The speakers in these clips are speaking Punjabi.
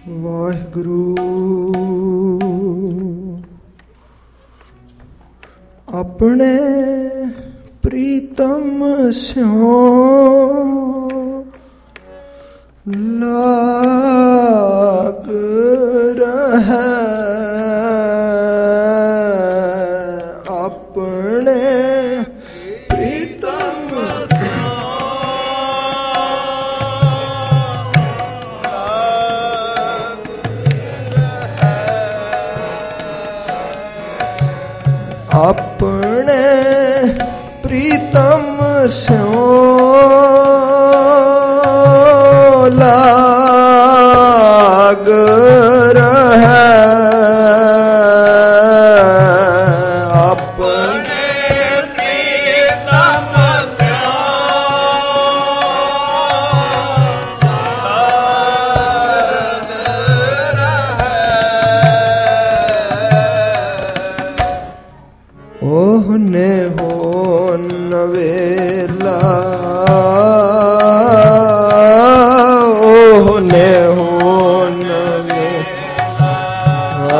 ਵਾਹਿਗੁਰੂ ਆਪਣੇ ਪ੍ਰੀਤਮ ਸਿਉ ਲਾਗ ਰਹਿ ਆਪਣੇ ਪ੍ਰੀਤਮ ਆਪਣੇ ਪ੍ਰੀਤਮ ਸਿਉ ਲਾਗ ਰਹਿ ਆਪਣੇ ਪ੍ਰੀਤਮ ਸਿਉ ਲਾਗ ਰਹਿ ਉਹਨੇ ਹੋ ਨਵੇਲਾ ਉਹਨੇ ਹੋ ਨਵੇਲਾ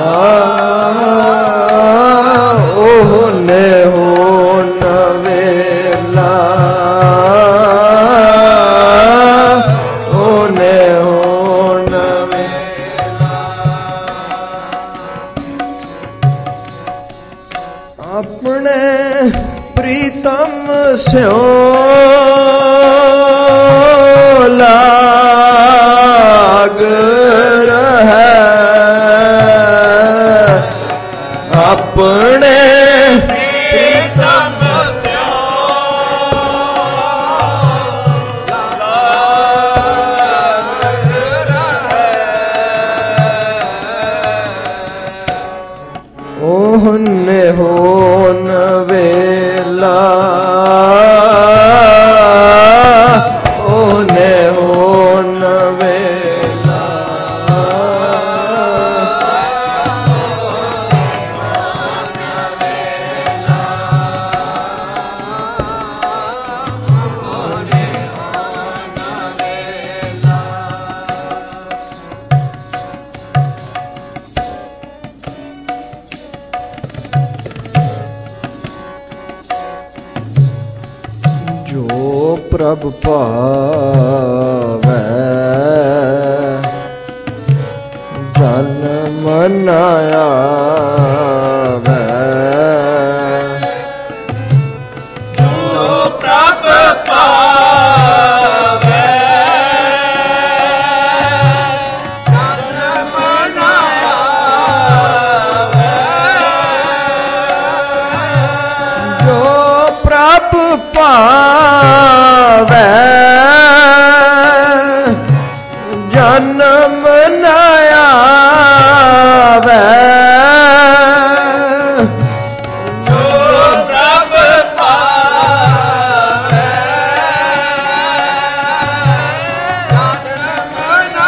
ਉਹਨੇ ਹੋ ਨਵੇਲਾ ਉਹਨੇ ਹੋ ਨਵੇਲਾ ਆਪਣੇ ਪ੍ਰੀਤਮ ਸਿਉ ਲਾਗ ਰਹਿ ਆਪਣੇ ਪ੍ਰੀਤਮ ਸਿਉ ਲਾਗ ਰਹਿ ਉਹਨੇ ਹੋ ਨਵੇਲਾ ਉਹਨੇ ਹੋ ਨਵੇਲਾ ਜੋ ਪ੍ਰਭ ਭਾਵੈ ਜਨਮ ਨ ਆਵੈ ਜੋ ਪ੍ਰਭ ਪਾਵੈ ਜਨਮ ਨ ਆਵੈ ਜੋ ਪ੍ਰਭ ਭਾਵੈ ਜਨਮ ਨ ਆਵੈ ਜੋ ਪ੍ਰਭ ਪਾਵੈ ਜਨਮ ਨ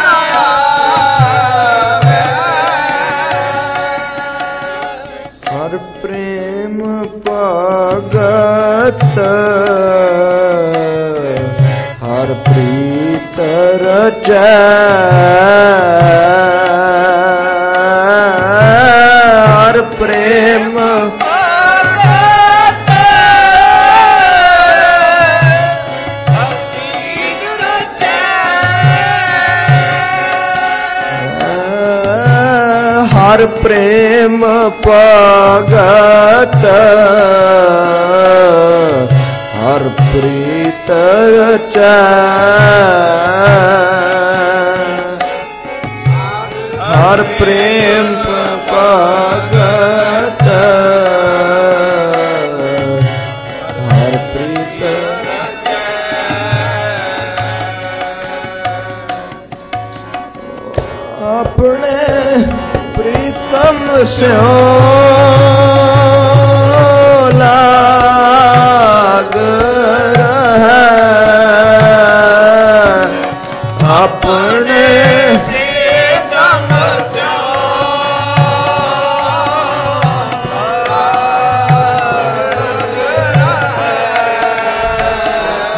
ਆਵੈ ਹਰ ਪ੍ਰੇਮ ਭਗਤ ਹਰ ਪ੍ਰੀਤ ਰਚੈ ਹਰ ਪ੍ਰੇਮ ਭਗਤ ਸਤਿਗੁਰ ਰਚੈ ਹਰ ਪ੍ਰੇਮ ਭਗਤ ਹਰ ਪ੍ਰੀਤ ਰਚੈ ਹਰ ਪ੍ਰੇਮ ਭਗਤ ਹਰ ਪ੍ਰੀਤ ਆਪਣੇ ਪ੍ਰੀਤਮ ਸਿਉ ਲਾਗ ਰਹਿ ਆਪਣੇ ਪ੍ਰੀਤਮ ਸਿਉ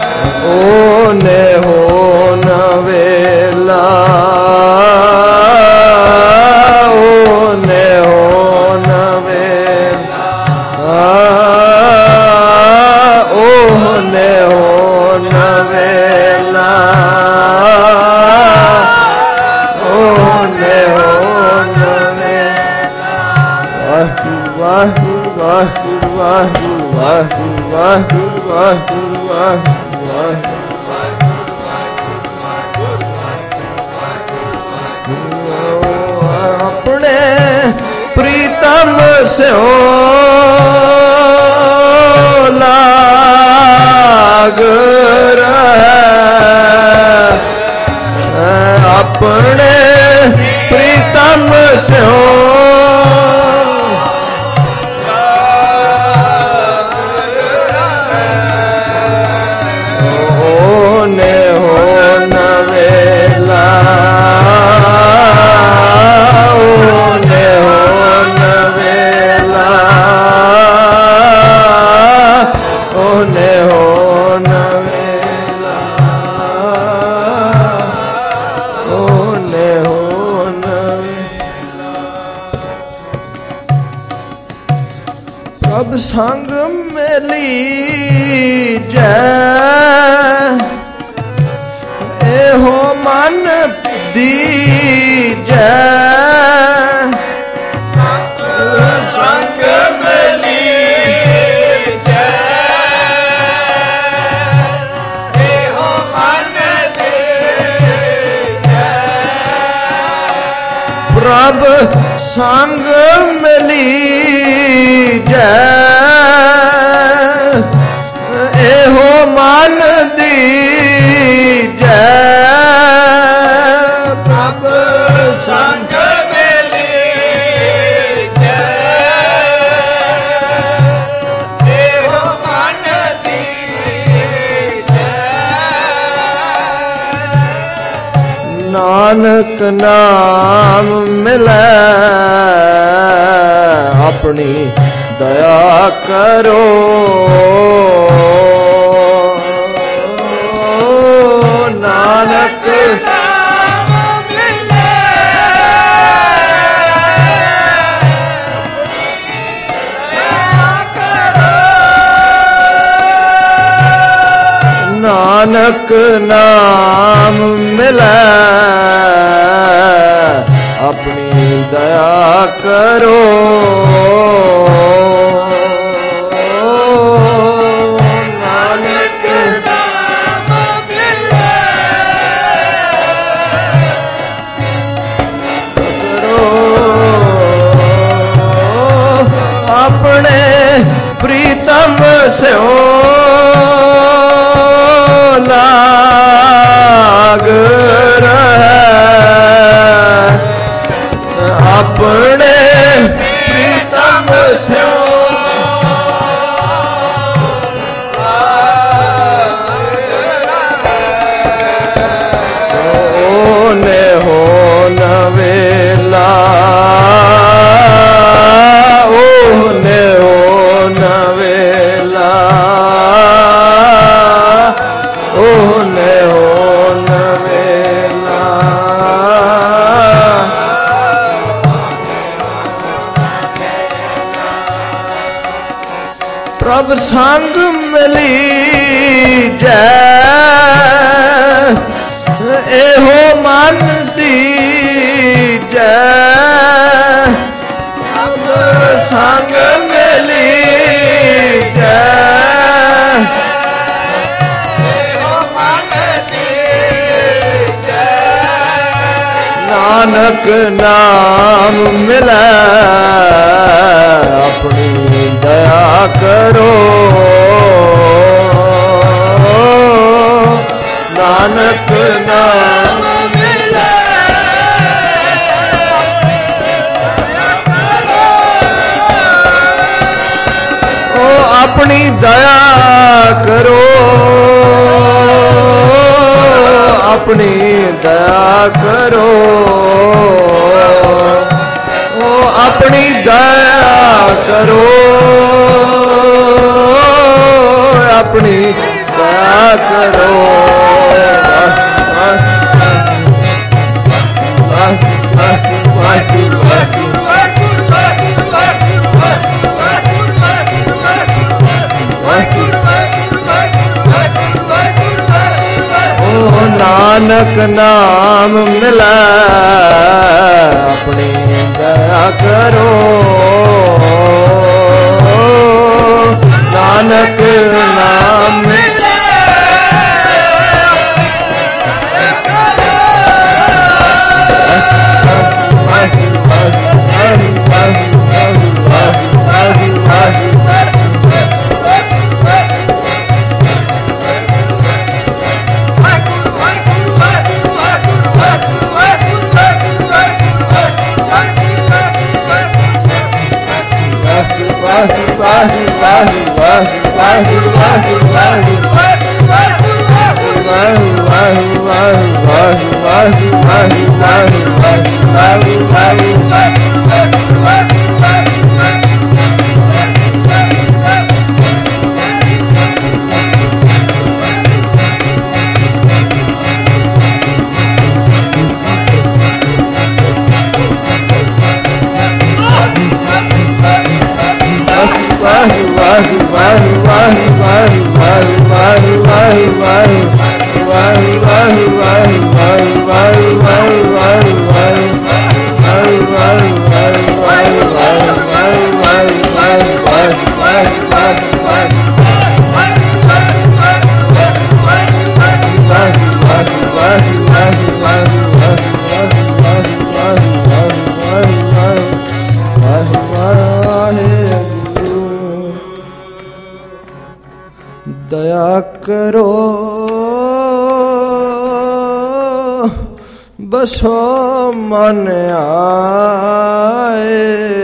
ਉਹਨੇ ਹੋ ਨਵੇਲਾ ਵਾਹਿਗੁਰੂ ਵਾਹਿਗੁਰੂ ਵਾਹਿਗੁਰੂ ਵਾਹਿਗੁਰੂ ਆਪਣੇ ਪ੍ਰੀਤਮ ਸਿਓ ਲਾਗ ਰਹਿ ਆਪਣੇ ਪ੍ਰੀਤਮ ਸਿਓ ਸੰਗ ਮਿਲੀ ਜੈ ਇਹੋ ਮਨ ਦੀਜੈ ਸੰਗ ਮਿਲੀ ਜੈ ਇਹੋ ਮਨ ਦੀਜੈ ਪ੍ਰਭ ਸੰਗ ਮਿਲੀ ਜੈ ਇਹੋ ਮਨ ਦੀਜੈ ਪ੍ਰਭ ਸੰਗ ਮਿਲੀ ਜੈ ਇਹੋ ਮਨ ਦੀਜੈ ਨਾਨਕ ਨਾਮ ਮਿਲੈ ਆਪਣੀ ਦਇਆ ਕਰੋ ਨਾਨਕ ਨਾਮ ਮਿਲੇ ਦਇਆ ਕਰੋ ਨਾਨਕ ਨਾਮ ਮਿਲੈ ਆਪਣੀ ਦਇਆ ਕਰੋ ਨਾਨਕ ਨਾਮ ਮਿਲੇ ਕਰੋ ਆਪਣੇ ਪ੍ਰੀਤਮ ਸਿਓ ਲਾਗ ਰਹਿ ਆਪਣੇ ਪ੍ਰੀਤਮ ਸਿਓ ਓਨੇ ਹੋ ਨਵੇਲਾ ਓਨੇ ਹੋ ਨਵੇਲਾ ਓਨੇ ਹੋ ਨਵੇਲਾ ਪ੍ਰਭ ਸੰਗ ਮਿਲੀ ਜੈ ਇਹੋ ਮਨ ਦੀਜੈ ਪ੍ਰਭ ਸੰਗ ਮਿਲੀ ਜੈ ਇਹੋ ਮਨ ਦੀਜੈ ਨਾਨਕ ਨਾਮ ਮਿਲੈ ਆਪਣੀ ਦਇਆ ਕਰੋ ਨਾਨਕ ਨਾਮ ਮਿਲੇ ਓ ਆਪਣੀ ਦਇਆ ਕਰੋ ਆਪਣੀ ਦਇਆ ਕਰੋ ਓ ਆਪਣੀ ਦਇਆ ਕਰੋ ਆਪਣੀ ਦਇਆ ਕਰੋ ਵਾਹਿਗੁਰੂ ਨਾਨਕ ਨਾਮ ਮਿਲੈ ਆਪਣੀ ਦਇਆ ਕਰੋ ਨਾਨਕ ਨਾਮ ਮਿਲੇ ਦਇਆ ਕਰੋ ਬਸੋ ਮਨ ਆਏ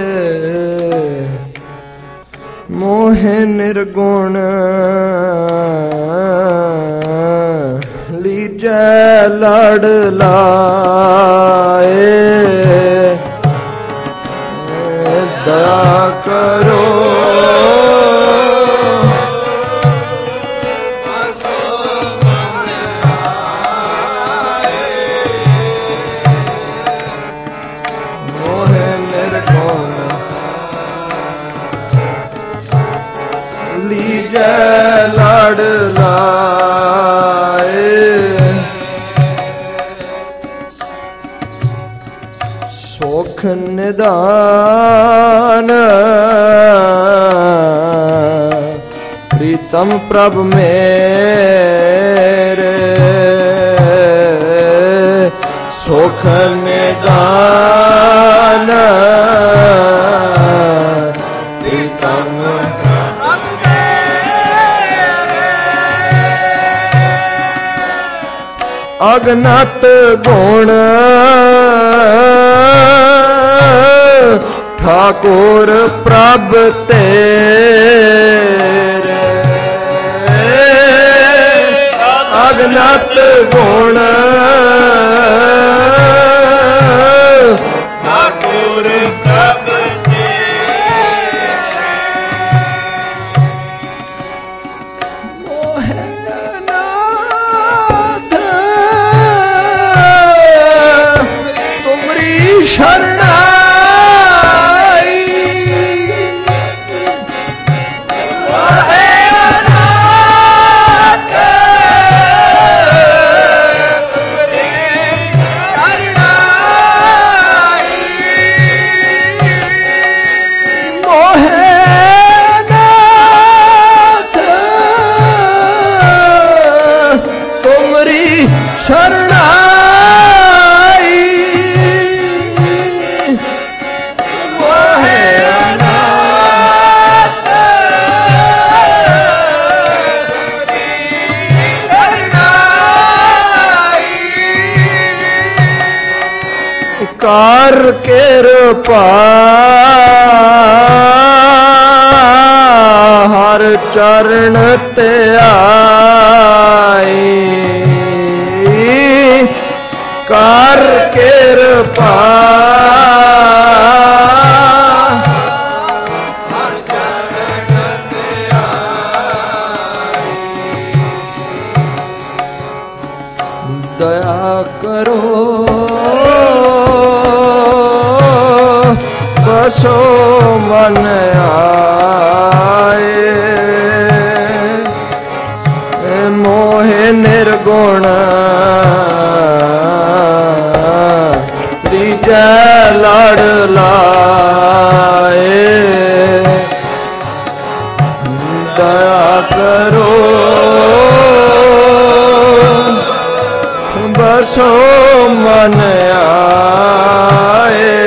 ਮੋਹਿ ਨਿਰਗੁਣ ਲੀਜੈ ਲੜ ਲਾਏ ਦਇਆ ਕਰੋ ਲੜ ਲਾਏ ਸੁਖ ਨਿਦਾਨ ਪ੍ਰੀਤਮ ਪ੍ਰਭ ਮੇਰੇ ਸੁਖ ਨਿਦਾਨ ਪ੍ਰੀਤਮ ਅਗਨਤ ਗੁਣ ਠਾਕੁਰ ਪ੍ਰਭ ਤੇਰੇ ਅਗਨਤ ਗੁਣ ਠਾਕੁਰ ਪ੍ਰਭ शरणाई मोहे अनाथ तुमरी शरणाई मोहे अनाथ तुमरी शरणाई ਕਰ ਕਿਰਪਾ ਹਰ ਚਰਨ ਤੇ ਆਈ ਕਰ ਕਿਰਪਾ ਹਰ ਚਰਨ ਤੇ ਆਈ ਦਇਆ ਕਰੋ ਬਸੋ ਮਨ ਆਏ ਮੋਹਿ ਨਿਰਗੁਣ ਤੀਜੈ ਲੜ ਲਾਏ ਦਇਆ ਸੋ ਮਨ ਆਏ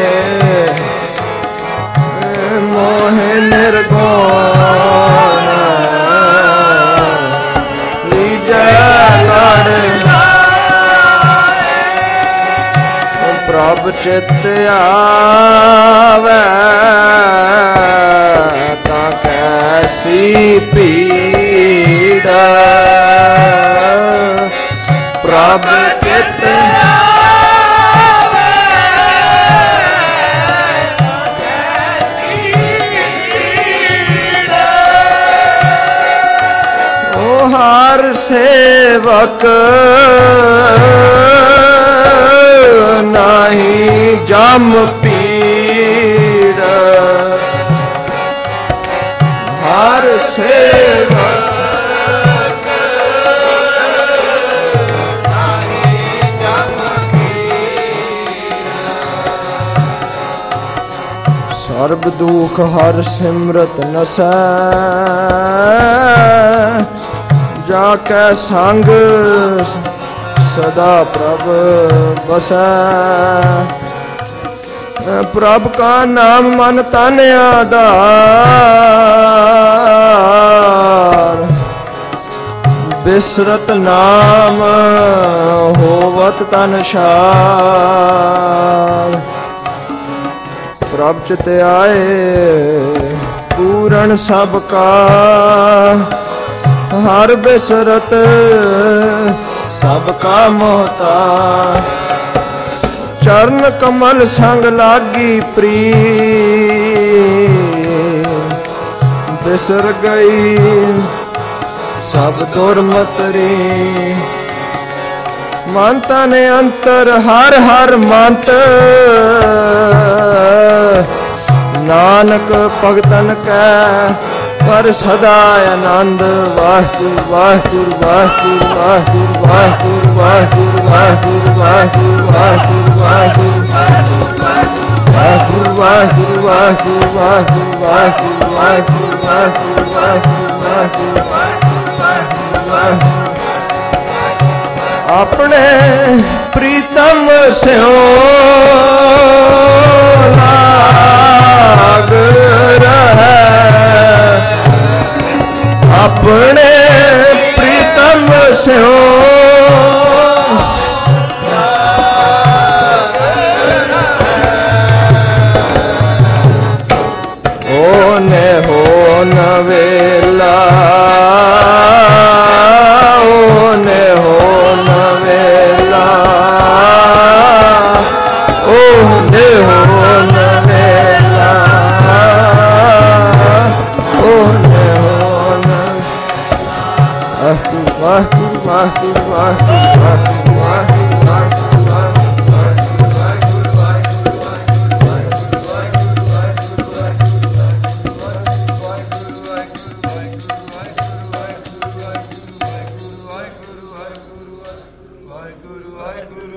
ਮੋਹਿ ਨਿਰਗੁਣ ਲੀਜੈ ਲੜ ਪ੍ਰਭ ਚਿਤ ਆਵੈ ਤਾਂ ਕੈਸੀ ਪੀੜ ਪ੍ਰਭ ਚਿਤ ਆਵੈ ਕੈਸੀ ਪੀੜ ਓ ਹਰ ਸੇਵਕ ਨਾਹੀ ਜਮ ਪੀੜ ਹਰ ਸੇਵਕ ਨਾਹੀ ਜਮ ਪੀੜ ਸਰਬ ਦੁਖ ਹਰ ਸਿਮਰਤ ਨਸੈ ਜਾ ਕੈ ਸੰਗ ਸਦਾ ਪ੍ਰਭ ਬਸੈ ਪ੍ਰਭ ਕਾ ਨਾਮ ਮਨ ਤਨ ਆਧਾਰ ਬਿਸਰਤ ਨਾਮ ਹੋਵਤ ਤਨ ਛਾਰ ਪ੍ਰਭ ਚਿਤ ਆਏ ਪੂਰਨ ਸਭ ਕਾ ਹਰ ਬਿਸਰਤ ਸਭ ਕਾ ਮੋਹਤਾ ਚਰਨ ਕਮਲ ਸੰਗ ਲਾਗੀ ਪ੍ਰੀਤ ਬਿਸਰ ਗਈ ਸਭ ਦੁਰਮਤਰੀ ਮਨ ਤਨ ਅੰਤਰ ਹਰ ਹਰ ਮੰਤ ਨਾਨਕ ਭਗਤਨ ਕੈ ਪਰ ਸਦਾ ਆਨੰਦ ਵਾਹਿਗੁਰੂ ਵਾਹਿਗੁਰੂ ਵਾਹਿਗੁਰੂ ਵਾਹਿਗੁਰੂ ਵਾਹਿਗੁਰੂ ਵਾਹਿਗੁਰੂ ਵਾਹਿਗੁਰੂ ਵਾਹਿਗੁਰੂ ਵਾਹਿਗੁਰੂ ਵਾਹਿਗੁਰੂ ਵਾਹਿਗੁਰੂ ਵਾਹਿਗੁਰੂ ਵਾਹਿਗੁਰੂ ਵਾਹਿਗੁਰੂ ਵਾਹਿਗੁਰੂ ਵਾਹਿਗੁਰੂ ਵਾਹਿਗੁਰੂ ਆਪਣੇ ਪ੍ਰੀਤਮ ਸਿਓ ਲਾਗ ਰਹਿ ਆਪਣੇ ਪ੍ਰੀਤਮ ਸਿਓ